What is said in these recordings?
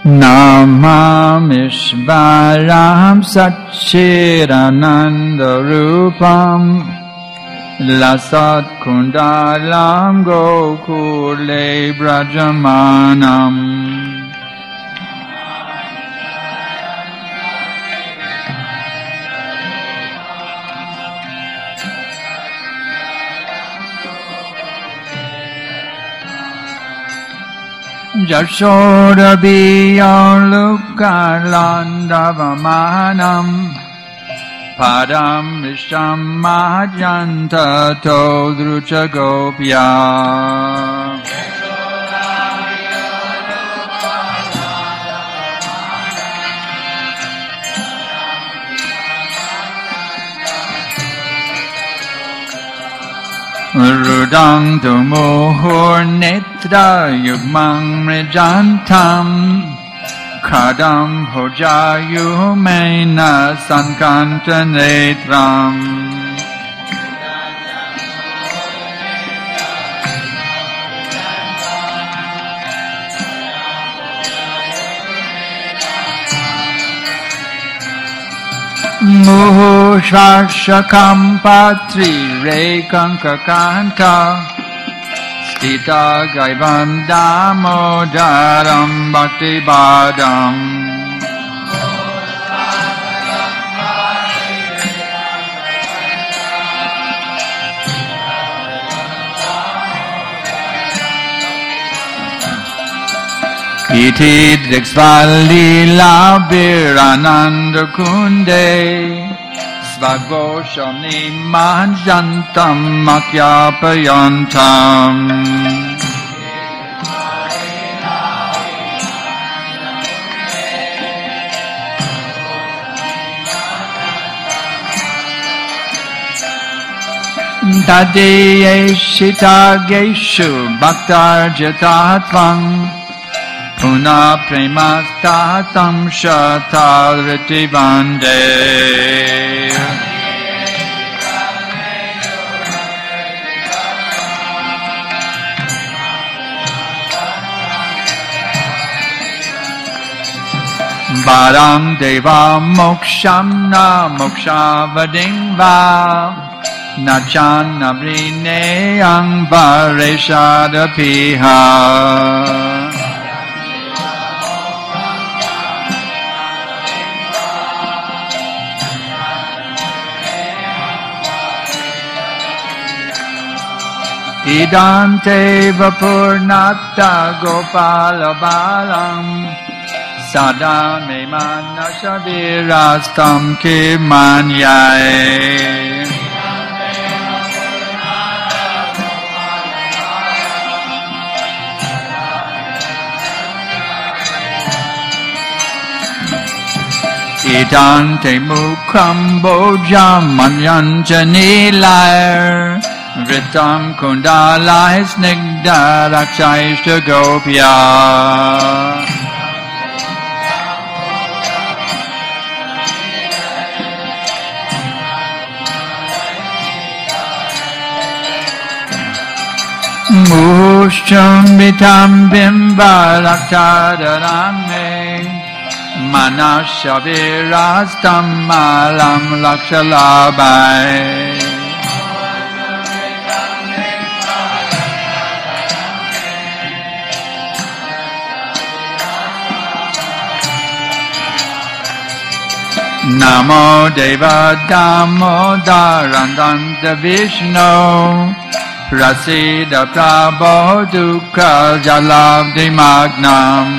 Namamishvaram Satchidananda-rupam Lasat Kundalam Gokule Brajamanam Jashoda Biyalukalandavamanam Padam Visham Mahajanta Todrucha Gopya Rudang Tumuhur Netra Yugmang Mrijantam Kadam Hojayumena Sankanta Netram Muhushvashakam Patri Rekankakanta Stita Gaivam Damodaram Bhakti Badam Iti Driksvalila Virananda Kunde Svagoshamni Manjantam Makyapayantam Tadiyeshita Geshu Bhaktarjatatvang Puna Premastatam Shatariti Vande Varam Deva Moksham Na Mokshavadingva Nachana Vrineyang Vareshadapiha Idante Vapurnata Gopala Balam Sada Memana Shavirastam Kimanyai Idante Mukham Bojam Manyanjanilair Vritam Kundalai Snigdarakshaishta Gopya Mushcham Vitam Bimba Laktadarame Manashavirastam Malam Lakshalabai Namo Deva Damodarandanta Vishnu Prasida Prabho Dukha Jalabdi Magnam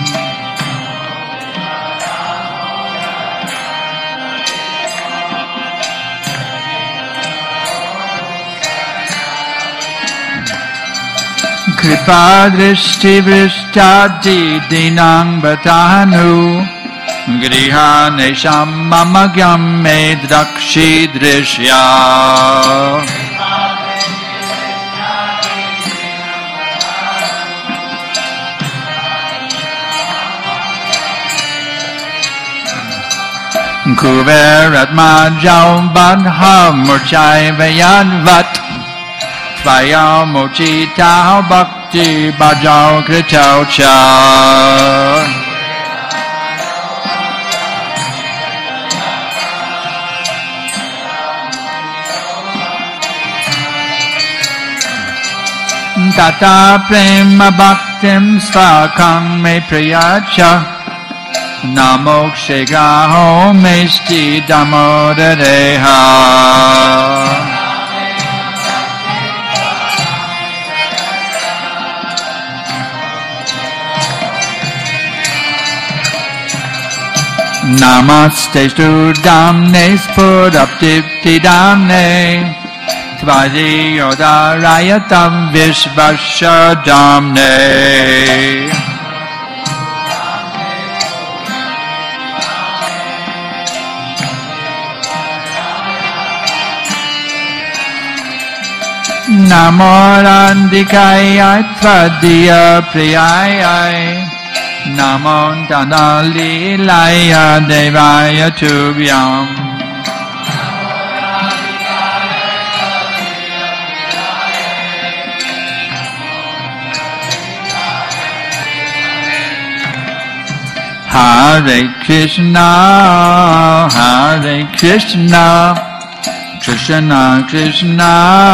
Kripa Drishti Vrishtadi Dinang Bhatanu Griha Nesham Mamagyam Medrakshi Drishya Kuverat Majau Badha Murchai Vayadvat Svayao Mochi Tao Bhakti Bajao Kritau Cha Tata prema bhaktim svakam me priyacha Namo Kshegaho mesti damodareha Namaste stu damne spuraptipti damne Tvaji yodarayatam vishvasha damne Namorandikaya tvadiya priyaya Namo Danalilaya Devaya Tubhyam Hare Krishna, Hare Krishna, Krishna Krishna,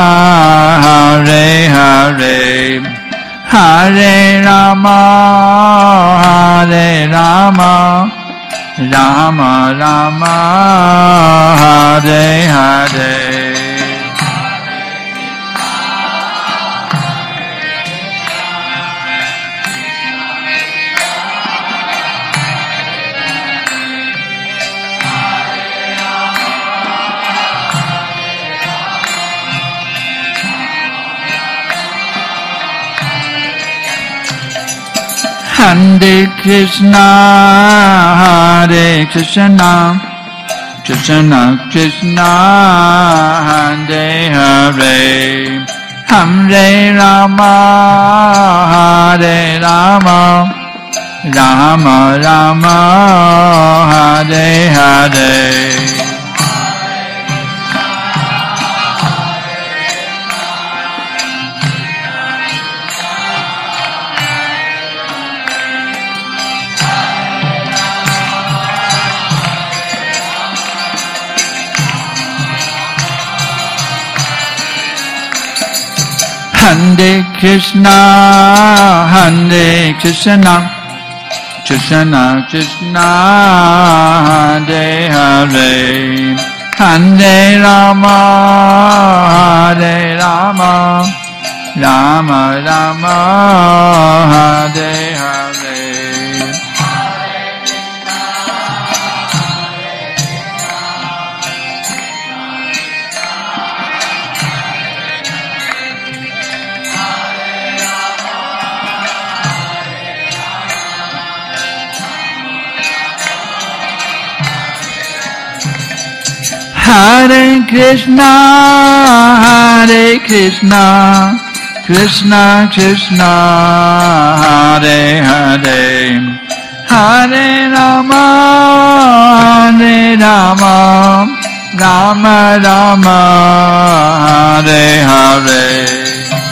Hare Hare, Hare Rama, Hare Rama, Rama Rama, Hare Hare. Hare Krishna, Hare Krishna, Krishna Krishna, Hare Hare, Hare Rama, Hare Rama, Rama Rama, Hare Hare. Hare Krishna, Hare Krishna, Krishna Krishna, Hare Hare, Hare Rama, Hare Rama, Rama Rama, Hare Hare. Hare Krishna, Hare Krishna, Krishna Krishna, Hare Hare, Hare Rama, Hare Rama, Rama Rama, Hare Hare.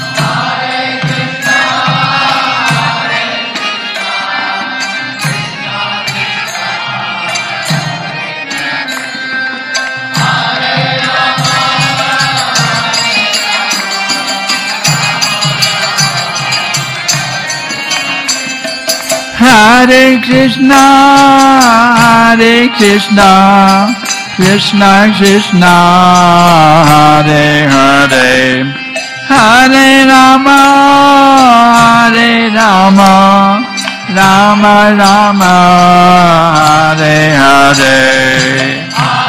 Hare Krishna, Hare Krishna, Krishna Krishna, Hare Hare, Hare Rama, Hare Rama, Rama Rama, Hare Hare.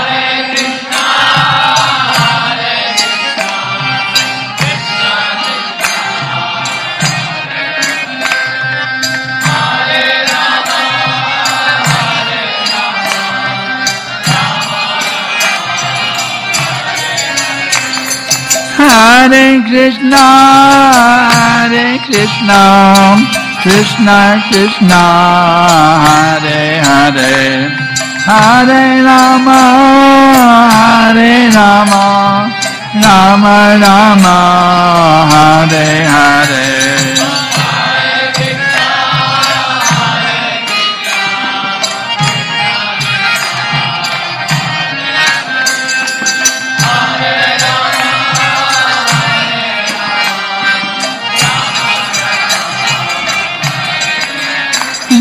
Hare Krishna, Hare Krishna, Krishna Krishna, Hare Hare, Hare Rama, Hare Rama, Rama Rama, Hare Hare.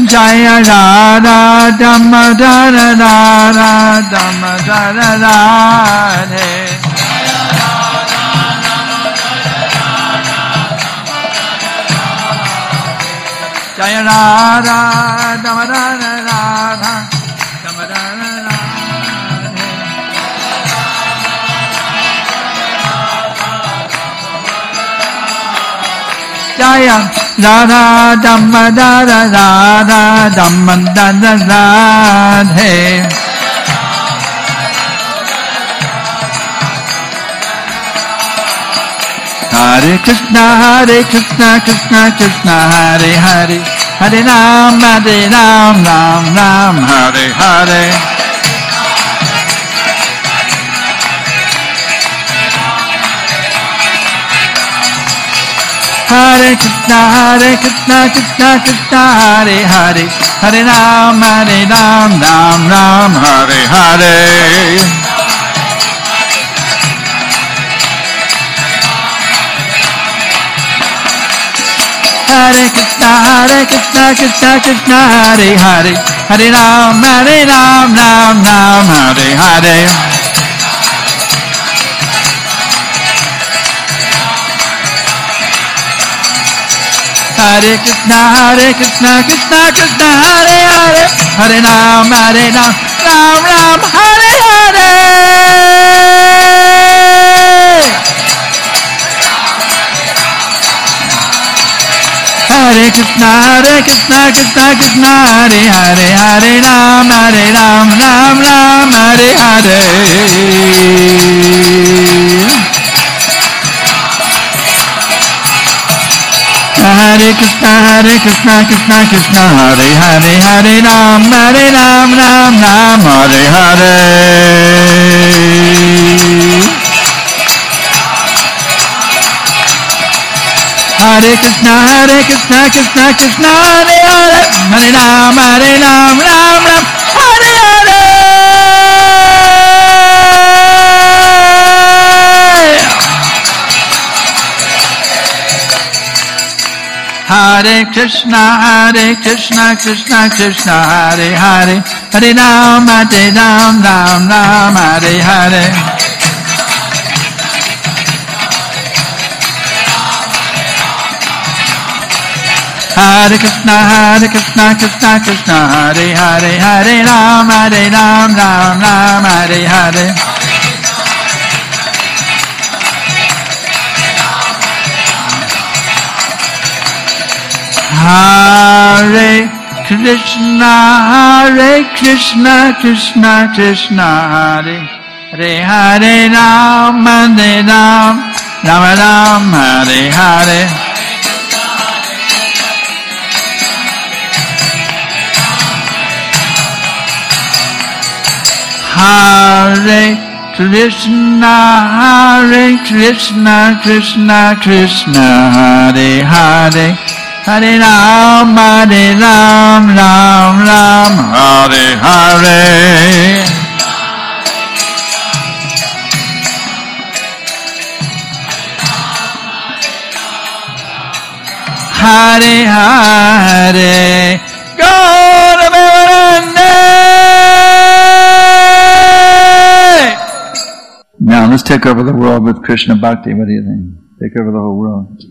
Jaya Radha Damodara Radha Damodara Radhe Jaya Radha Damodara Radha Damodara Radhe Jaya Radha Damodara Radha Damodara Radhe Hare Krishna Krishna Krishna Hare Hare Hare Ram Ram Ram Hare Hare Hare Krishna Krishna Krishna Hare Hare Hare Ram Ram Ram Hare Hare Hare Krishna Krishna Krishna Hare Hare Hare Ram Ram Ram Hare Hare Hare Krishna Krishna Krishna Hare Hare Hare Ram Ram Hare Hare Hare Krishna Krishna Krishna Hare Hare Hare Ram Ram Hare Hare Hare Krishna Krishna Krishna Hare Hare Hare Ram Ram Hare Hare Hare Krishna Krishna Krishna Hare Hare Hare Ram Ram Hare Hare Hare Krishna Krishna Krishna Hare Hare Hare Ram Ram Hare Hare Hare Krishna Krishna Hare Hare Hare Ram Ram Hare Hare Hare Krishna Krishna Krishna Hare Hare Hare Ram Ram Hare Hare Hare Krishna Krishna Hare Hare Hare Ram Ram Hare Hare Hare Hare Now let's take over the world with Krishna Bhakti. What do you think? Take over the whole world.